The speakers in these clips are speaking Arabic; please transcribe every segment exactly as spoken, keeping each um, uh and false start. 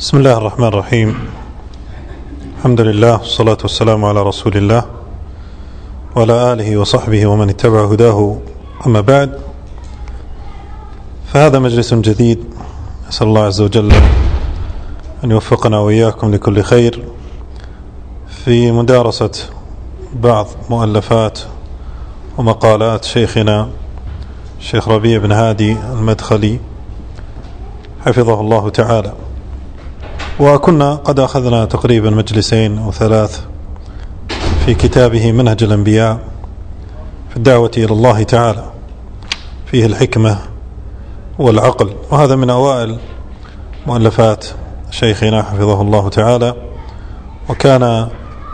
بسم الله الرحمن الرحيم. الحمد لله والصلاة والسلام على رسول الله وعلى آله وصحبه ومن اتبع هداه. أما بعد، فهذا مجلس جديد، أسأل الله عز وجل أن يوفقنا وإياكم لكل خير في مدارسة بعض مؤلفات ومقالات شيخنا الشيخ ربيع بن هادي المدخلي حفظه الله تعالى. وكنا قد أخذنا تقريبا مجلسين أو ثلاث في كتابه منهج الأنبياء في الدعوة إلى الله تعالى، فيه الحكمة والعقل، وهذا من أوائل مؤلفات شيخنا حفظه الله تعالى. وكان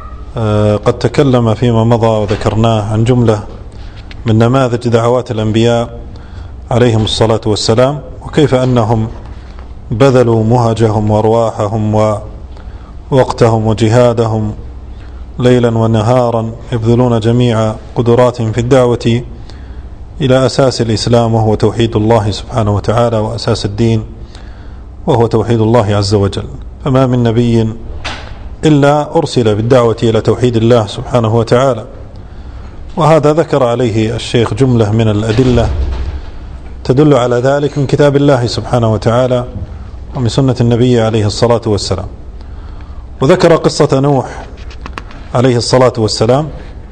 قد تكلم فيما مضى وذكرناه عن جملة من نماذج دعوات الأنبياء عليهم الصلاة والسلام، وكيف أنهم بذلوا مهجهم وأرواحهم ووقتهم وجهادهم ليلا ونهارا، يبذلون جميع قدراتهم في الدعوة إلى أساس الإسلام، وهو توحيد الله سبحانه وتعالى، وأساس الدين وهو توحيد الله عز وجل. فما من نبي إلا أرسل بالدعوة إلى توحيد الله سبحانه وتعالى. وهذا ذكر عليه الشيخ جملة من الأدلة تدل على ذلك من كتاب الله سبحانه وتعالى ومن سنة النبي عليه الصلاة والسلام. وذكر قصة نوح عليه الصلاة والسلام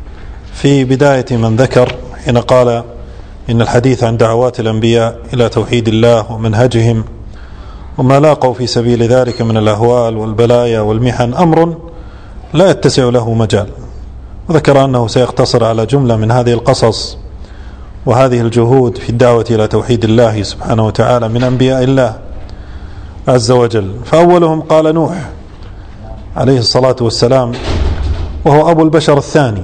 في بداية من ذكر، حين قال إن الحديث عن دعوات الأنبياء إلى توحيد الله ومنهجهم وما لاقوا في سبيل ذلك من الأهوال والبلايا والمحن أمر لا يتسع له مجال. وذكر أنه سيقتصر على جملة من هذه القصص وهذه الجهود في الدعوة إلى توحيد الله سبحانه وتعالى من أنبياء الله عز وجل. فأولهم قال نوح عليه الصلاة والسلام، وهو أبو البشر الثاني،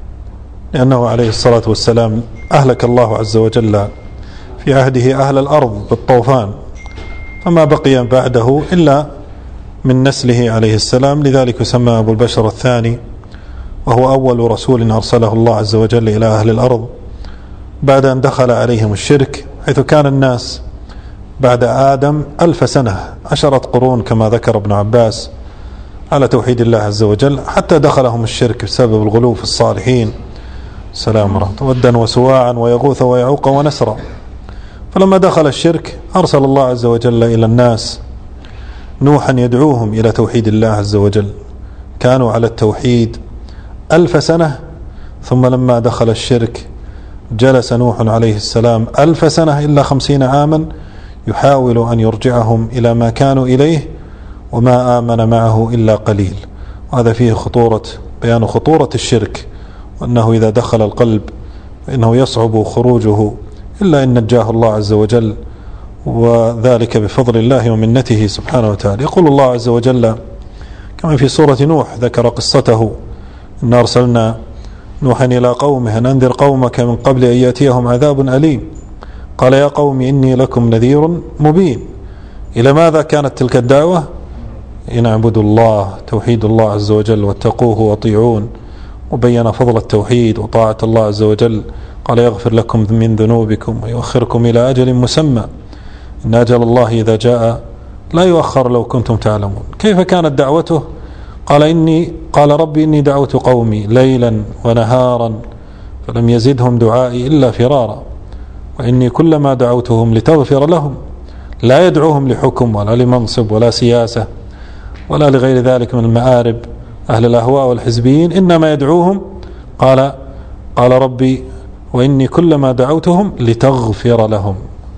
لأنه عليه الصلاة والسلام أهلك الله عز وجل في عهده أهل الأرض بالطوفان، فما بقي بعده إلا من نسله عليه السلام، لذلك يسمى أبو البشر الثاني، وهو أول رسول أرسله الله عز وجل إلى أهل الأرض بعد أن دخل عليهم الشرك، حيث كان الناس بعد آدم ألف سنة، عشرة قرون كما ذكر ابن عباس، على توحيد الله عز وجل، حتى دخلهم الشرك بسبب الغلو في الصالحين سلام رحمة ودا وسواعا ويغوث ويعوق ونسرا. فلما دخل الشرك أرسل الله عز وجل إلى الناس نوحا يدعوهم إلى توحيد الله عز وجل. كانوا على التوحيد ألف سنة، ثم لما دخل الشرك جلس نوح عليه السلام ألف سنة إلا خمسين عاما يحاول أن يرجعهم إلى ما كانوا إليه، وما آمن معه إلا قليل. وهذا فيه خطورة بيان خطورة الشرك، وأنه إذا دخل القلب فإنه يصعب خروجه إلا إن نجاه الله عز وجل، وذلك بفضل الله ومنته سبحانه وتعالى. يقول الله عز وجل كما في سورة نوح، ذكر قصته: إن أرسلنا نوحا إلى قومه أن أنذر قومك من قبل أن يأتيهم عذاب أليم قال يا قوم إني لكم نذير مبين. إلى ماذا كانت تلك الدعوة؟ إن اعبدوا الله، توحيد الله عز وجل، واتقوه واطيعون، وبين فضل التوحيد وطاعة الله عز وجل. قال يغفر لكم من ذنوبكم ويؤخركم إلى أجل مسمى إن أجل الله إذا جاء لا يؤخر لو كنتم تعلمون. كيف كانت دعوته؟ قال إني قال ربي إني دعوت قومي ليلا ونهارا فلم يزدهم دعائي إلا فرارا، وإني كلما دعوتهم لتغفر لهم، لا يدعوهم لحكم ولا لمنصب ولا سياسة ولا لغير ذلك من المآرب أهل الأهواء والحزبيين، إنما يدعوهم قال قال ربي وإني كلما دعوتهم لتغفر لهم.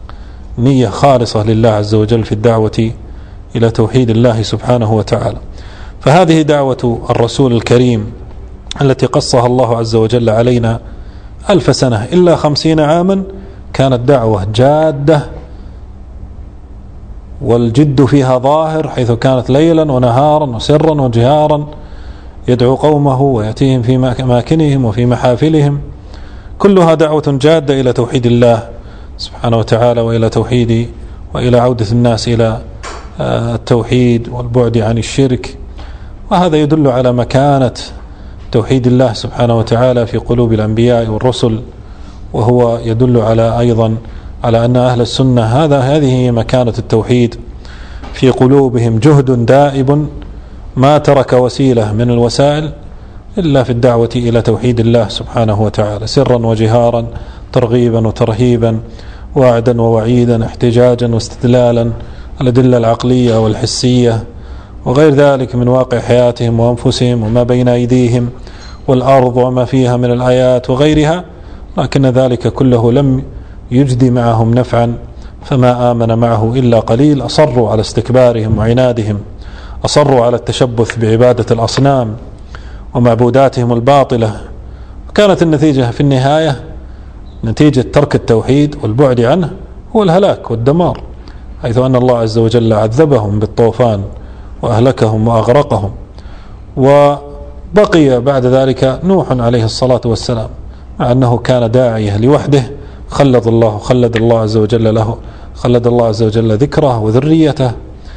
نية خالصة لله عز وجل في الدعوة إلى توحيد الله سبحانه وتعالى. فهذه دعوة الرسول الكريم التي قصها الله عز وجل علينا ألف سنة إلا خمسين عاما، كانت دعوة جادة، والجد فيها ظاهر، حيث كانت ليلا ونهارا وسرا وجهارا يدعو قومه ويأتيهم في أماكنهم وفي محافلهم، كلها دعوة جادة إلى توحيد الله سبحانه وتعالى، وإلى توحيد وإلى عودة الناس إلى التوحيد والبعد عن الشرك. وهذا يدل على مكانة توحيد الله سبحانه وتعالى في قلوب الأنبياء والرسل، وهو يدل على أيضا على أن أهل السنة هذا هذه هي مكانة التوحيد في قلوبهم جهد دائب ما ترك وسيلة من الوسائل إلا في الدعوة إلى توحيد الله سبحانه وتعالى، سرا وجهارا، ترغيبا وترهيبا، وعدا ووعيدا، احتجاجا واستدلالا، الأدلة العقلية والحسية وغير ذلك من واقع حياتهم وأنفسهم وما بين أيديهم والأرض وما فيها من الآيات وغيرها، لكن ذلك كله لم يجدي معهم نفعا، فما آمن معه إلا قليل. أصروا على استكبارهم وعنادهم، أصروا على التشبث بعبادة الأصنام ومعبوداتهم الباطلة، وكانت النتيجة في النهاية نتيجة ترك التوحيد والبعد عنه هو الهلاك والدمار، حيث أن الله عز وجل عذبهم بالطوفان وأهلكهم وأغرقهم. وبقي بعد ذلك نوح عليه الصلاة والسلام، مع أنه كان داعية لوحده، خلد الله خلد الله عز وجل له خلد الله عز وجل ذكره وذريته،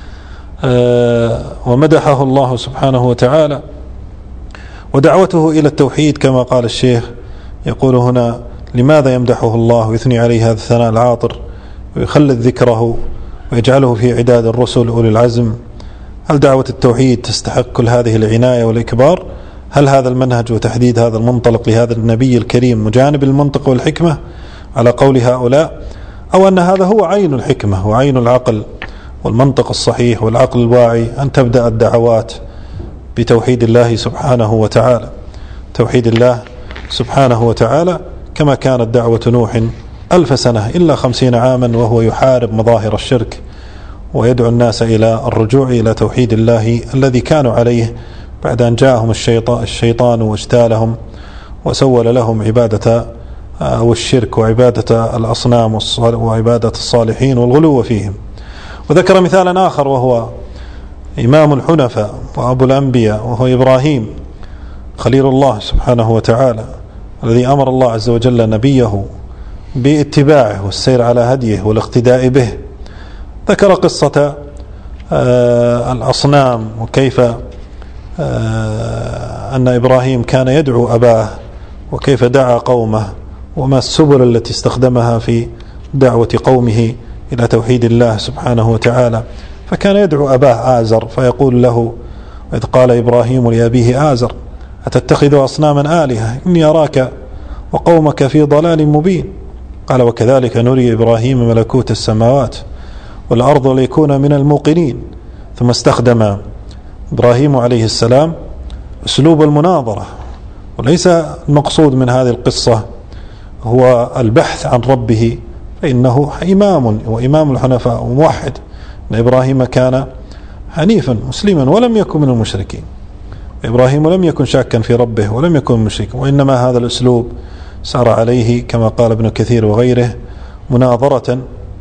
ومدحه الله سبحانه وتعالى. ودعوته إلى التوحيد كما قال الشيخ، يقول هنا: لماذا يمدحه الله ويثني عليه هذا الثناء العاطر ويخلد ذكره ويجعله في عداد الرسل أولي العزم؟ هل دعوة التوحيد تستحق كل هذه العناية والإكبار؟ هل هذا المنهج وتحديد هذا المنطلق لهذا النبي الكريم مجانب المنطق والحكمة على قول هؤلاء، أو أن هذا هو عين الحكمة وعين العقل والمنطق الصحيح والعقل الواعي، أن تبدأ الدعوات بتوحيد الله سبحانه وتعالى، توحيد الله سبحانه وتعالى، كما كانت دعوة نوح ألف سنة إلا خمسين عاما وهو يحارب مظاهر الشرك ويدعو الناس إلى الرجوع إلى توحيد الله الذي كانوا عليه بعد أن جاءهم الشيطان واجتالهم وسول لهم عبادة أو الشرك وعبادة الأصنام وعبادة الصالحين والغلو فيهم. وذكر مثالا آخر وهو إمام الحنفاء وأبو الأنبياء، وهو إبراهيم خليل الله سبحانه وتعالى، الذي أمر الله عز وجل نبيه باتباعه والسير على هديه والاقتداء به. ذكر قصة الأصنام وكيف أن إبراهيم كان يدعو أباه وكيف دعا قومه وما السبل التي استخدمها في دعوة قومه إلى توحيد الله سبحانه وتعالى. فكان يدعو أباه آزر فيقول له: إذ قال إبراهيم لأبيه آزر أتتخذ أصناما آلهة إني أراك وقومك في ضلال مبين. قال: وكذلك نري إبراهيم ملكوت السماوات والأرض ليكون من الموقنين. ثم استخدم إبراهيم عليه السلام أسلوب المناظرة، وليس المقصود من هذه القصة هو البحث عن ربه، فإنه إمام وإمام الحنفاء وموحد. إن إبراهيم كان حنيفا مسلما ولم يكن من المشركين، إبراهيم لم يكن شاكا في ربه ولم يكن مشركا، وإنما هذا الأسلوب سار عليه كما قال ابن كثير وغيره مناظرة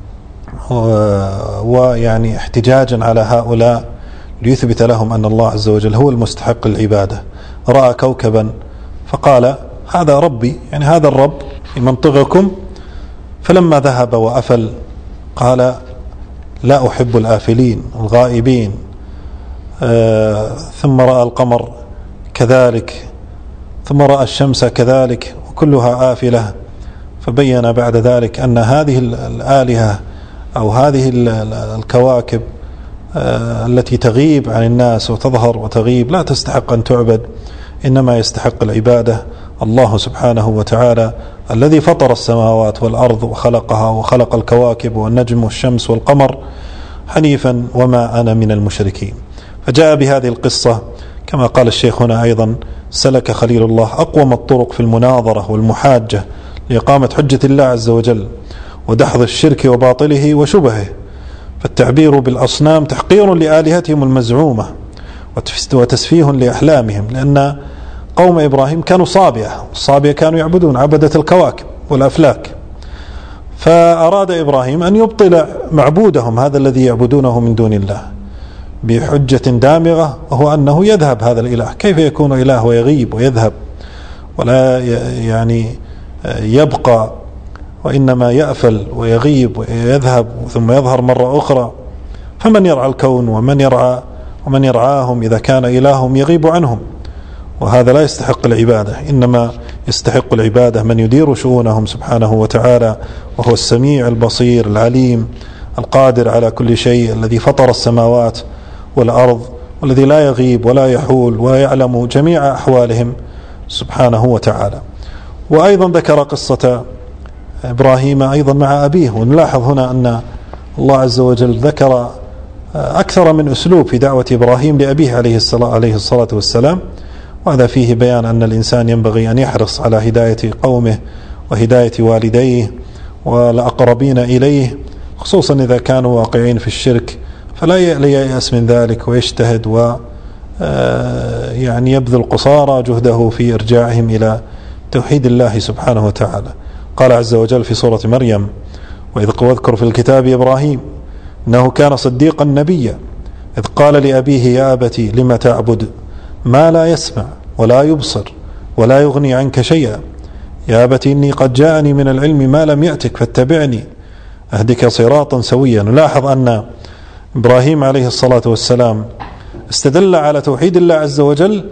ويعني احتجاجا على هؤلاء ليثبت لهم أن الله عز وجل هو المستحق العبادة. رأى كوكبا فقال: هذا ربي، يعني هذا الرب في منطقكم. فلما ذهب وأفل قال: لا أحب الآفلين الغائبين. آه ثم رأى القمر كذلك، ثم رأى الشمس كذلك، وكلها آفلة. فبين بعد ذلك أن هذه الآلهة أو هذه الكواكب آه التي تغيب عن الناس وتظهر وتغيب لا تستحق أن تعبد، إنما يستحق العبادة الله سبحانه وتعالى الذي فطر السماوات والأرض وخلقها وخلق الكواكب والنجم والشمس والقمر حنيفا وما أنا من المشركين. فجاء بهذه القصة كما قال الشيخ هنا أيضا: سلك خليل الله أقوم الطرق في المناظرة والمحاجة لإقامة حجة الله عز وجل ودحض الشرك وباطله وشبهه. فالتعبير بالأصنام تحقير لآلهتهم المزعومة وتسفيه لأحلامهم، لأن قوم إبراهيم كانوا صابئة، الصابئة كانوا يعبدون عبدة الكواكب والأفلاك، فأراد إبراهيم أن يبطل معبودهم هذا الذي يعبدونه من دون الله بحجة دامغة، وهو أنه يذهب هذا الإله. كيف يكون إله ويغيب ويذهب ولا يعني يبقى، وإنما يأفل ويغيب ويذهب ثم يظهر مرة أخرى؟ فمن يرعى الكون ومن يرعى ومن يرعاهم إذا كان إلههم يغيب عنهم؟ وهذا لا يستحق العبادة، إنما يستحق العبادة من يدير شؤونهم سبحانه وتعالى، وهو السميع البصير العليم القادر على كل شيء، الذي فطر السماوات والأرض، والذي لا يغيب ولا يحول ويعلم جميع أحوالهم سبحانه وتعالى. وأيضا ذكر قصة إبراهيم أيضا مع أبيه، ونلاحظ هنا أن الله عز وجل ذكر أكثر من أسلوب في دعوة إبراهيم لأبيه عليه الصلاة, عليه الصلاة والسلام، وهذا فيه بيان أن الإنسان ينبغي أن يحرص على هداية قومه وهداية والديه والأقربين إليه، خصوصا إذا كانوا واقعين في الشرك، فلا ييأس من ذلك ويجتهد و يعني يبذل قصارى جهده في إرجاعهم إلى توحيد الله سبحانه وتعالى. قال عز وجل في سورة مريم: وإذ واذكر في الكتاب إبراهيم إنه كان صديقا نبيا إذ قال لأبيه يا أبت لم تعبد ما لا يسمع ولا يبصر ولا يغني عنك شيئا يا أبت إني قد جاءني من العلم ما لم يأتك فاتبعني أهدك صراطا سويا. نلاحظ أن إبراهيم عليه الصلاة والسلام استدل على توحيد الله عز وجل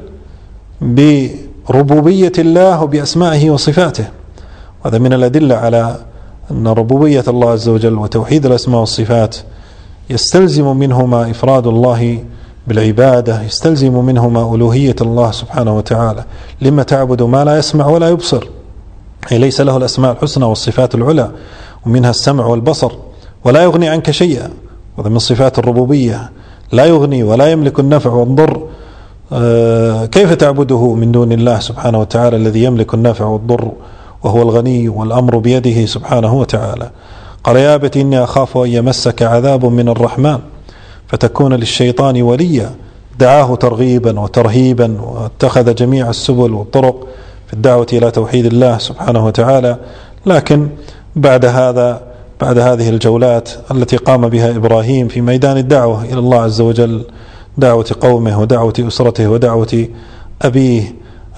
بربوبية الله وبأسمائه وصفاته، وهذا من الأدلة على أن ربوبية الله عز وجل وتوحيد الأسماء والصفات يستلزم منهما إفراد الله بالعبادة، يستلزم منهما ألوهية الله سبحانه وتعالى. لما تعبد ما لا يسمع ولا يبصر، أي ليس له الأسماء الحسنى والصفات العلى ومنها السمع والبصر، ولا يغني عنك شيئا، وهذا من صفات الربوبية، لا يغني ولا يملك النفع والضر. كيف تعبده من دون الله سبحانه وتعالى الذي يملك النفع والضر وهو الغني والأمر بيده سبحانه وتعالى؟ قال يا أبت إني أخاف أن يمسك عذاب من الرحمن فتكون للشيطان وليا. دعاه ترغيبا وترهيبا، واتخذ جميع السبل والطرق في الدعوة إلى توحيد الله سبحانه وتعالى. لكن بعد هذا بعد هذه الجولات التي قام بها إبراهيم في ميدان الدعوة إلى الله عز وجل، دعوة قومه ودعوة أسرته ودعوة أبيه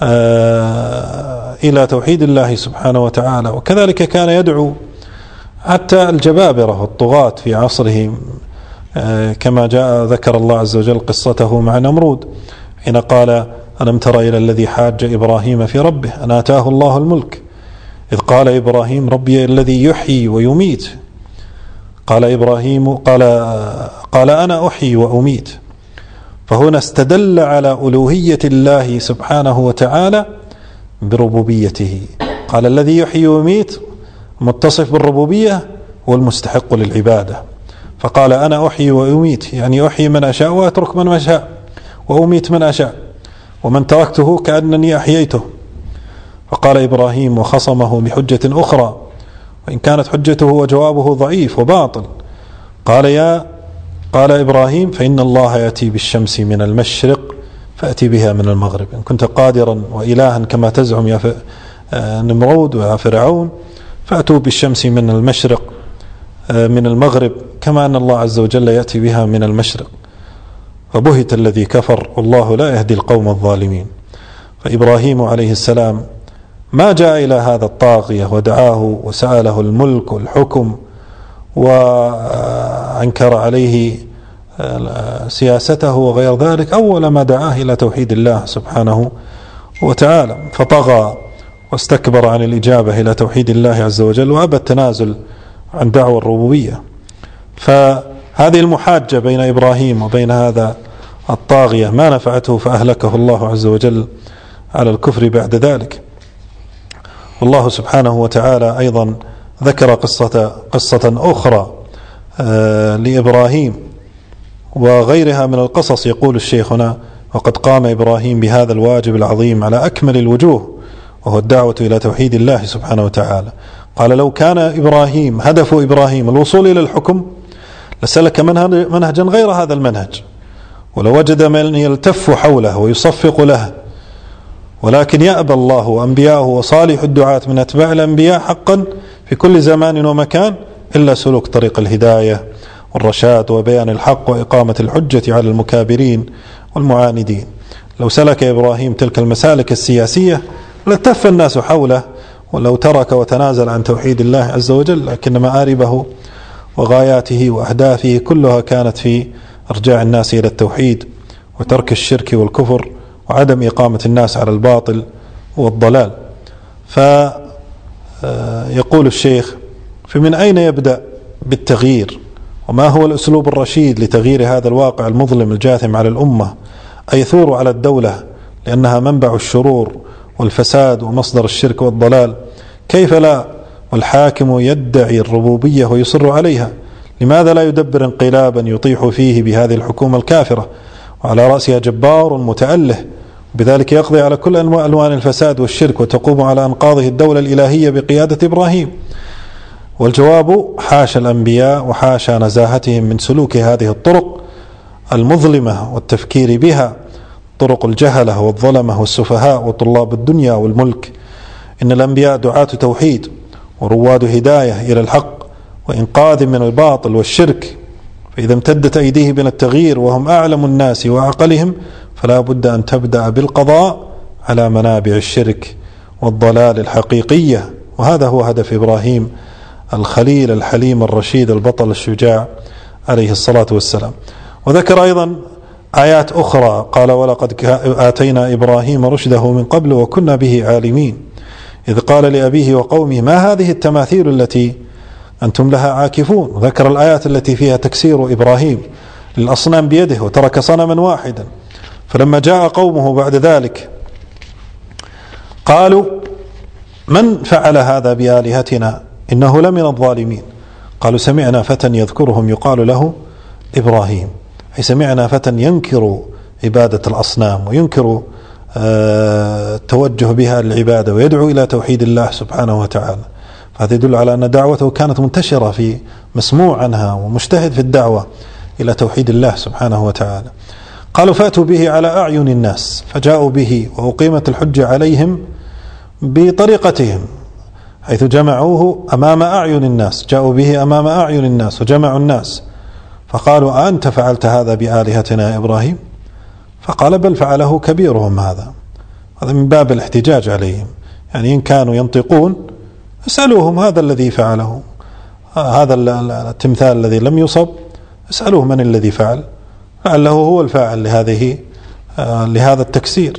إلى توحيد الله سبحانه وتعالى، وكذلك كان يدعو حتى الجبابرة والطغاة في عصره، كما جاء ذكر الله عز وجل قصته مع نمرود حين قال ألم تر إلى الذي حاج إبراهيم في ربه أن آتاه الله الملك إذ قال إبراهيم ربي الذي يحيي ويميت. قال إبراهيم قال, قال أنا أحيي وأميت. فهنا استدل على ألوهية الله سبحانه وتعالى بربوبيته. قال الذي يحيي ويميت متصف بالربوبية والمستحق للعبادة، فقال أنا أحيي وأميت، يعني أحيي من أشاء وأترك من أشاء وأميت من أشاء، ومن تركته كأنني أحييته. فقال إبراهيم وخصمه بحجة أخرى، وإن كانت حجته وجوابه ضعيف وباطل، قال يا قال إبراهيم فإن الله يأتي بالشمس من المشرق فأتي بها من المغرب، إن كنت قادرا وإلها كما تزعم يا نمرود ويا فرعون فأتوا بالشمس من المشرق من المغرب كما أن الله عز وجل يأتي بها من المشرق. فبهت الذي كفر والله لا يهدي القوم الظالمين. فإبراهيم عليه السلام ما جاء إلى هذا الطاغية ودعاه وسأله الملك والحكم وأنكر عليه سياسته وغير ذلك، أول ما دعاه إلى توحيد الله سبحانه وتعالى، فطغى واستكبر عن الإجابة إلى توحيد الله عز وجل وأبى التنازل عن دعوى الربوبية. فهذه المحاجة بين إبراهيم وبين هذا الطاغية ما نفعته، فأهلكه الله عز وجل على الكفر بعد ذلك. والله سبحانه وتعالى أيضا ذكر قصة, قصة أخرى لإبراهيم وغيرها من القصص. يقول الشيخ هنا وقد قام إبراهيم بهذا الواجب العظيم على أكمل الوجوه، وهو الدعوة إلى توحيد الله سبحانه وتعالى. قال لو كان إبراهيم هدف إبراهيم الوصول إلى الحكم لسلك منهجا غير هذا المنهج، ولو وجد من يلتف حوله ويصفق له، ولكن يأبى الله وأنبياءه وصالح الدعاة من أتباع الأنبياء حقا في كل زمان ومكان إلا سلوك طريق الهداية والرشاد وبيان الحق وإقامة الحجة على المكابرين والمعاندين. لو سلك إبراهيم تلك المسالك السياسية لاتف الناس حوله، ولو ترك وتنازل عن توحيد الله عز وجل، لكن مآربه وغاياته وأهدافه كلها كانت في إرجاع الناس إلى التوحيد وترك الشرك والكفر وعدم إقامة الناس على الباطل والضلال. فيقول الشيخ فمن أين يبدأ بالتغيير وما هو الأسلوب الرشيد لتغيير هذا الواقع المظلم الجاثم على الأمة، أي يثور على الدولة لأنها منبع الشرور والفساد ومصدر الشرك والضلال؟ كيف لا والحاكم يدعي الربوبية ويصر عليها؟ لماذا لا يدبر انقلابا يطيح فيه بهذه الحكومة الكافرة وعلى رأسها جبار متأله، وبذلك يقضي على كل ألوان الفساد والشرك وتقوم على أنقاضه الدولة الإلهية بقيادة إبراهيم؟ والجواب: حاشا الأنبياء وحاشا نزاهتهم من سلوك هذه الطرق المظلمة والتفكير بها، طرق الجهلة والظلمة والسفهاء وطلاب الدنيا والملك. إن الأنبياء دعاة توحيد ورواد هداية إلى الحق وإنقاذ من الباطل والشرك، فإذا امتدت أيديه من التغيير وهم أعلم الناس وأعقلهم فلا بد أن تبدأ بالقضاء على منابع الشرك والضلال الحقيقية. وهذا هو هدف إبراهيم الخليل الحليم الرشيد البطل الشجاع عليه الصلاة والسلام. وذكر أيضا آيات أخرى، قال: ولقد آتينا إبراهيم رشده من قبل وكنا به عالمين، إذ قال لأبيه وقومه: ما هذه التماثيل التي أنتم لها عاكفون. وذكر الآيات التي فيها تكسير إبراهيم للأصنام بيده وترك صنما واحدا. فلما جاء قومه بعد ذلك قالوا: من فعل هذا بآلهتنا إنه لمن الظالمين. قالوا: سمعنا فتى يذكرهم يقال له إبراهيم، أي سمعنا فتى ينكر عبادة الأصنام وينكر التوجه بها للعبادة ويدعو إلى توحيد الله سبحانه وتعالى. فهذا يدل على أن دعوته كانت منتشرة، في مسموع عنها ومجتهد في الدعوة إلى توحيد الله سبحانه وتعالى. قالوا: فأتوا به على أعين الناس، فجاءوا به وأقيمت الحجة عليهم بطريقتهم، حيث جمعوه أمام أعين الناس، جاءوا به أمام أعين الناس وجمعوا الناس، فقالوا: أنت فعلت هذا بآلهتنا يا إبراهيم؟ فقال: بل فعله كبيرهم هذا. هذا من باب الاحتجاج عليهم، يعني إن كانوا ينطقون اسألوهم هذا الذي فعله، هذا التمثال الذي لم يصب، اسألوه من الذي فعل، لعله هو الفاعل لهذه لهذا التكسير.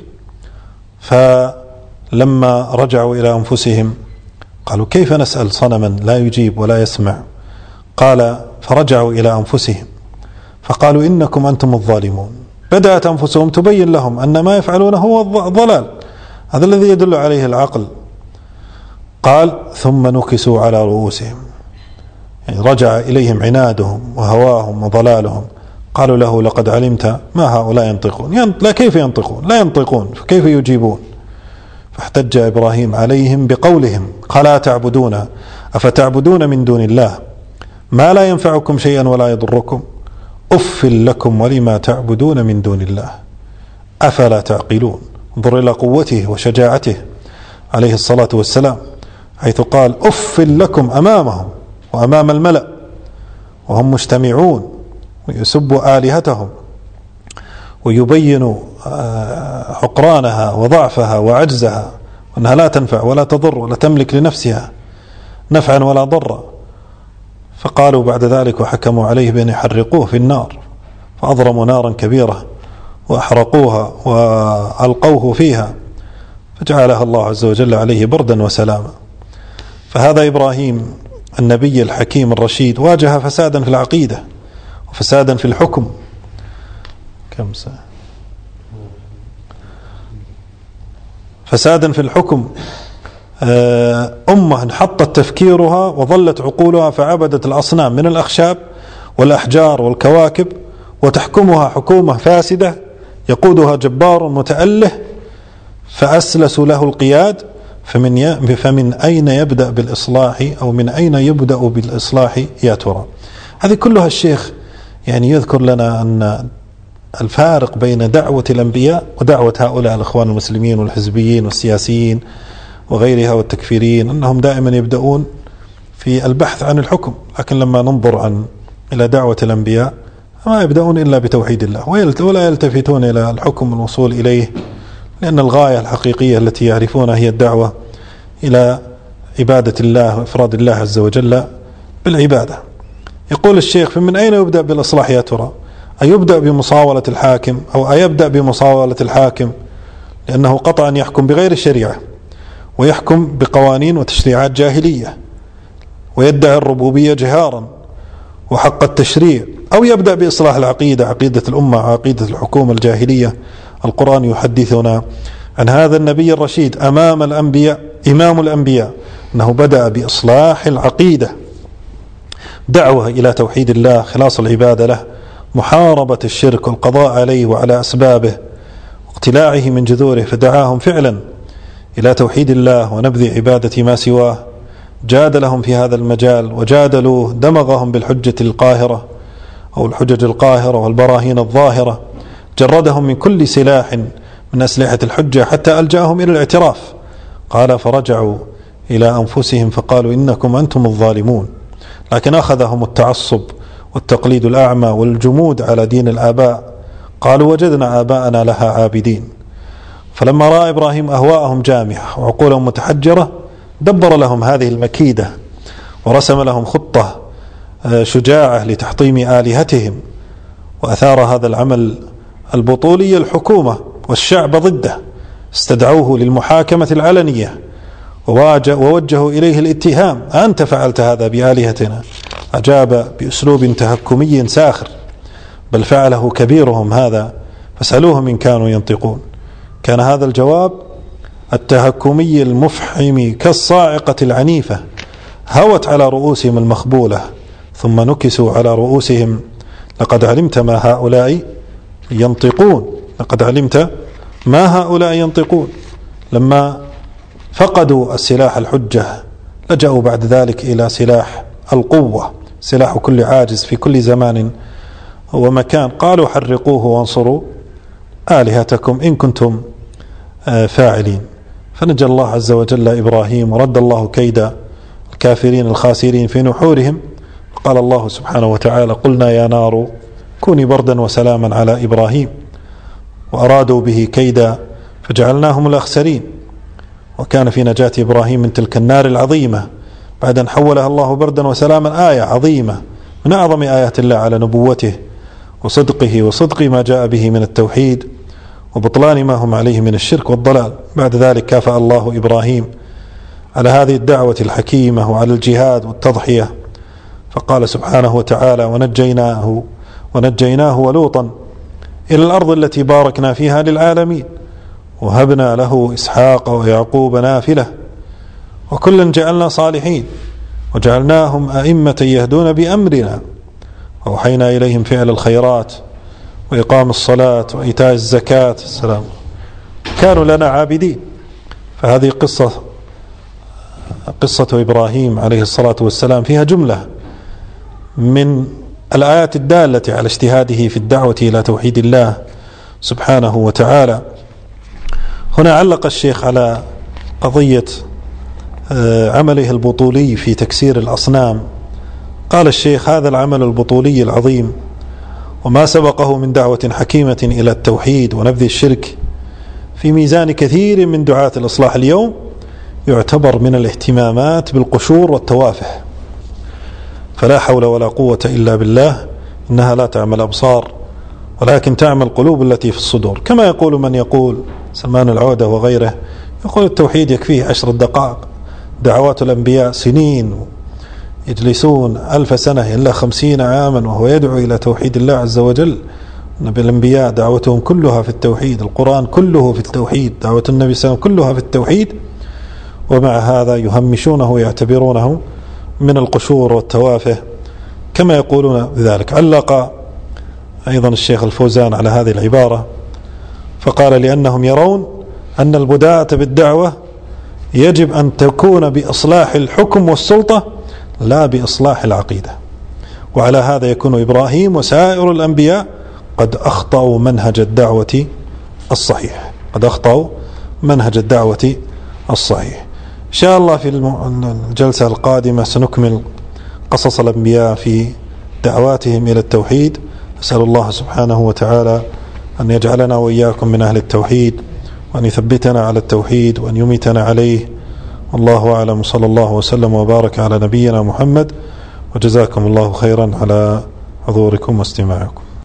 فلما رجعوا إلى أنفسهم قالوا: كيف نسأل صنما لا يجيب ولا يسمع؟ قال: فرجعوا إلى أنفسهم فقالوا: إنكم أنتم الظالمون. بدأت أنفسهم تبين لهم أن ما يفعلونه هو الضلال، هذا الذي يدل عليه العقل. قال: ثم نكسوا على رؤوسهم، يعني رجع إليهم عنادهم وهواهم وضلالهم. قالوا له: لقد علمت ما هؤلاء ينطقون. لا، كيف ينطقون؟ لا ينطقون، فكيف يجيبون؟ فاحتج إبراهيم عليهم بقولهم: قال: تعبدون أفتعبدون من دون الله ما لا ينفعكم شيئا ولا يضركم، أف لكم ولما تعبدون من دون الله أفلا تعقلون. انظر إلى قوته وشجاعته عليه الصلاة والسلام، حيث قال: أف لكم أمامهم وأمام الملأ وهم مجتمعون، ويسب آلهتهم ويبين حقرانها وضعفها وعجزها، وأنها لا تنفع ولا تضر ولا تملك لنفسها نفعا ولا ضرا. فقالوا بعد ذلك وحكموا عليه بأن يحرقوه في النار، فأضرموا نارا كبيرة وأحرقوها وألقوه فيها، فجعلها الله عز وجل عليه بردا وسلاما. فهذا إبراهيم النبي الحكيم الرشيد واجه فسادا في العقيدة وفسادا في الحكم. كم ساعة؟ فسادا في الحكم، أمة انحطت تفكيرها وظلت عقولها فعبدت الأصنام من الأخشاب والأحجار والكواكب، وتحكمها حكومة فاسدة يقودها جبار متأله فأسلسوا له القياد. فمن, فمن أين يبدأ بالإصلاح، أو من أين يبدأ بالإصلاح يا ترى؟ هذه كلها الشيخ يعني يذكر لنا أن الفارق بين دعوة الأنبياء ودعوة هؤلاء الأخوان المسلمين والحزبيين والسياسيين وغيرها والتكفيرين، أنهم دائما يبدأون في البحث عن الحكم، لكن لما ننظر عن إلى دعوة الأنبياء ما يبدأون إلا بتوحيد الله، ولا يلتفتون إلى الحكم والوصول إليه، لأن الغاية الحقيقية التي يعرفونها هي الدعوة إلى عبادة الله وإفراد الله عز وجل بالعبادة. يقول الشيخ: فمن أين يبدأ بالإصلاح يا ترى؟ أيبدأ بمصاولة الحاكم، أو أيبدأ بمصاولة الحاكم لأنه قطعا يحكم بغير الشريعة ويحكم بقوانين وتشريعات جاهلية ويدعي الربوبية جهارا وحق التشريع، أو يبدأ بإصلاح العقيدة، عقيدة الأمة، عقيدة الحكومة الجاهلية. القرآن يحدثنا عن هذا النبي الرشيد أمام الأنبياء، إمام الأنبياء، أنه بدأ بإصلاح العقيدة، دعوة إلى توحيد الله، خلاص العبادة له، محاربة الشرك والقضاء عليه وعلى أسبابه واقتلاعه من جذوره، فدعاهم فعلا إلى توحيد الله ونبذ عبادة ما سواه. جادلهم في هذا المجال وجادلوا، دمغهم بالحجة القاهرة أو الحجج القاهرة والبراهين الظاهرة، جردهم من كل سلاح من أسلحة الحجة حتى ألجأهم إلى الاعتراف. قال فرجعوا إلى أنفسهم فقالوا إنكم أنتم الظالمون. لكن أخذهم التعصب والتقليد الأعمى والجمود على دين الآباء، قالوا وجدنا آباءنا لها عابدين. فلما رأى إبراهيم أهواءهم جامحة وعقولهم متحجرة، دبر لهم هذه المكيدة ورسم لهم خطة شجاعة لتحطيم آلهتهم، وأثار هذا العمل البطولي الحكومة والشعب ضده، استدعوه للمحاكمة العلنية ووجهوا إليه الاتهام: أنت فعلت هذا بآلهتنا. أجاب بأسلوب تهكمي ساخر، بل فعله كبيرهم هذا فاسألوهم إن كانوا ينطقون. كان هذا الجواب التهكمي المفحم كالصاعقة العنيفة، هوت على رؤوسهم المخبولة ثم نكسوا على رؤوسهم: لقد علمت ما هؤلاء ينطقون، لقد علمت ما هؤلاء ينطقون. لما فقدوا السلاح الحجة لجأوا بعد ذلك إلى سلاح القوة، سلاح كل عاجز في كل زمان ومكان. قالوا حرقوه وانصروا آلهتكم إن كنتم فاعلين. فنجى الله عز وجل إبراهيم ورد الله كيد الكافرين الخاسرين في نحورهم. قال الله سبحانه وتعالى: قلنا يا نار كوني بردا وسلاما على إبراهيم، وأرادوا به كيدا فجعلناهم الأخسرين. وكان في نجاة إبراهيم من تلك النار العظيمة بعد أن حولها الله بردا وسلاما آية عظيمة من أعظم آيات الله على نبوته وصدقه وصدق ما جاء به من التوحيد وبطلان ما هم عليه من الشرك والضلال. بعد ذلك كافأ الله إبراهيم على هذه الدعوة الحكيمة وعلى الجهاد والتضحية، فقال سبحانه وتعالى: ونجيناه ونجيناه ولوطا إلى الأرض التي باركنا فيها للعالمين، وهبنا له إسحاق ويعقوب نافلة، وكلا جعلنا صالحين، وجعلناهم أئمة يهدون بأمرنا، وأوحينا إليهم فعل الخيرات وإقام الصلاة وإيتاء الزكاة. السلام، كانوا لنا عابدين. فهذه قصة قصة إبراهيم عليه الصلاة والسلام فيها جملة من الآيات الدالة على اجتهاده في الدعوة إلى توحيد الله سبحانه وتعالى. هنا علق الشيخ على قضية عمله البطولي في تكسير الأصنام. قال الشيخ: هذا العمل البطولي العظيم وما سبقه من دعوة حكيمة إلى التوحيد ونبذ الشرك في ميزان كثير من دعاة الإصلاح اليوم يعتبر من الاهتمامات بالقشور والتوافه، فلا حول ولا قوة إلا بالله، إنها لا تعمل أبصار ولكن تعمل قلوب التي في الصدور. كما يقول من يقول سلمان العودة وغيره، يقول التوحيد يكفيه عشر دقائق، دعوات الأنبياء سنين يجلسون ألف سنة إلا خمسين عاما وهو يدعو إلى توحيد الله عز وجل. نبي الأنبياء دعوتهم كلها في التوحيد، القرآن كله في التوحيد، دعوة النبي صلى الله عليه وسلم كلها في التوحيد، ومع هذا يهمشونه ويعتبرونه من القشور والتوافه كما يقولون بذلك. علق أيضا الشيخ الفوزان على هذه العبارة فقال: لأنهم يرون أن البداءة بالدعوة يجب أن تكون بإصلاح الحكم والسلطة لا بإصلاح العقيدة، وعلى هذا يكون إبراهيم وسائر الأنبياء قد أخطأوا منهج الدعوة الصحيح، قد أخطأوا منهج الدعوة الصحيح. إن شاء الله في الجلسة القادمة سنكمل قصص الأنبياء في دعواتهم إلى التوحيد. أسأل الله سبحانه وتعالى أن يجعلنا وإياكم من أهل التوحيد، وأن يثبتنا على التوحيد وأن يميتنا عليه. والله أعلم، صلى الله وسلم وبارك على نبينا محمد، وجزاكم الله خيرا على حضوركم واستماعكم.